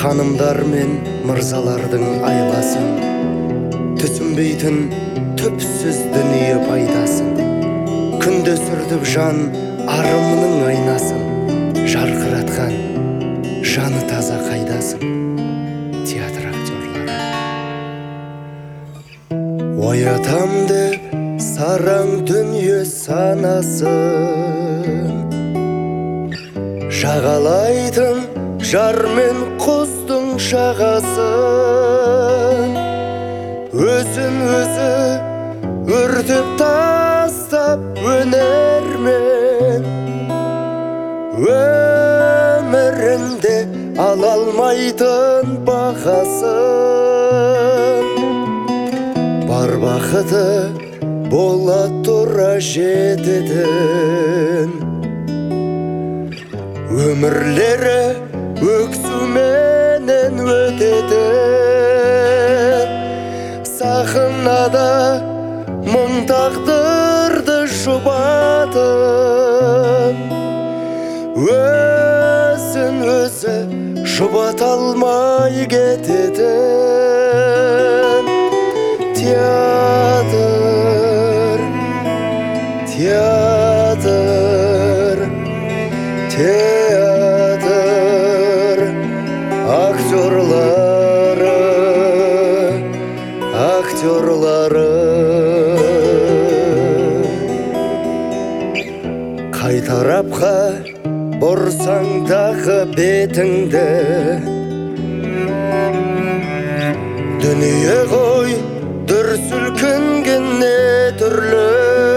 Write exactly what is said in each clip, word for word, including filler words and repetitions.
ханымдар мен мырзалардың айласын, түсінбейтін түпсіз дүние пайдасын, күнде сүрдіп жан арымның айнасын, жарқыратқан жаны таза қайдасын. Театр актерлары. Оятам деп сараң дүние санасын, жағалайтын жар мен құздың жағасын, өзін өзі өртеп тастап өнермен, өмірінде ала алмайтын бағасын. Бар бақыты бола тұра жететін, өмірлері өксуменен өтетін, сахнада мың тағдырды жұбатып, өзін өзі жұбата алмай кететін. Театр, театр, театр актерлары, актерлары. Қай тарапқа бұрсаң дағы бетіңді, дүние ғой дүрсілкінген не түрлі,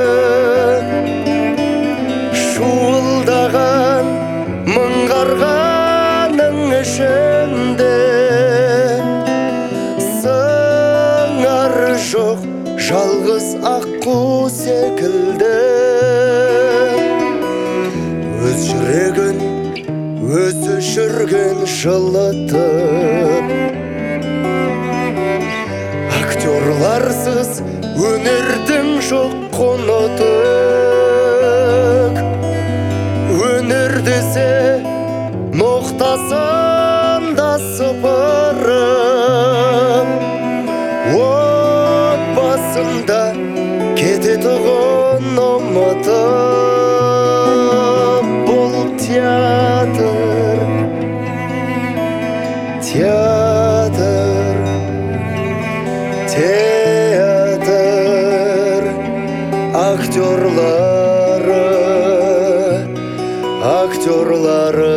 шуылдаған мың қарғаның ішінде, сыңары жоқ жалғыз аққу секілді. Өз жүрегін өзі жүрген жылытып, актерларсыз өнердің жоқ құны түк. Өнер десе ноқтасында сыпырып, отбасында кететұғын ұмытып. Бұл театр, театр, театр актерлары, актерлары.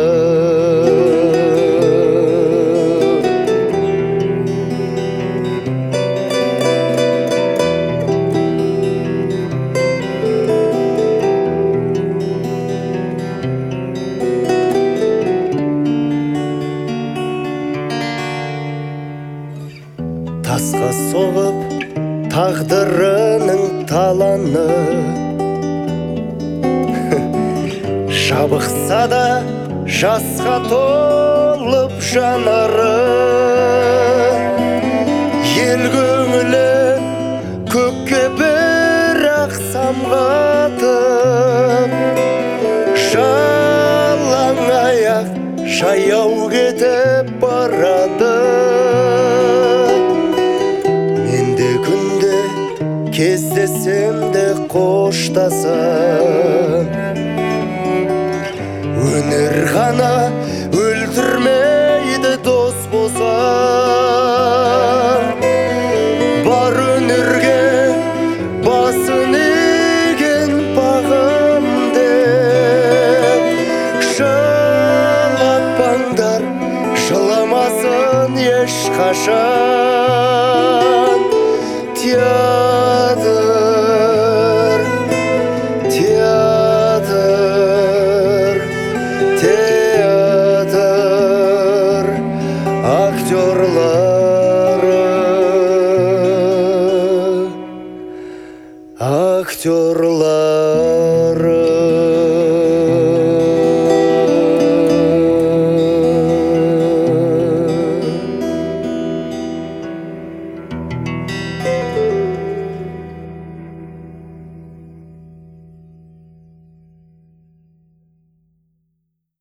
Тасқа соғып тағдырының таланы, жабықса да жасқа толып жанары, ел көңілін көкке бір-ақ самғатып, жалаң аяқ жаяу кетіп барады. Кездесем де қоштасам, өнер ғана өлтірмейді дос болса. Бар өнерге басын иген бағым деп, жылатпаңдар, жыламасын ешқашан.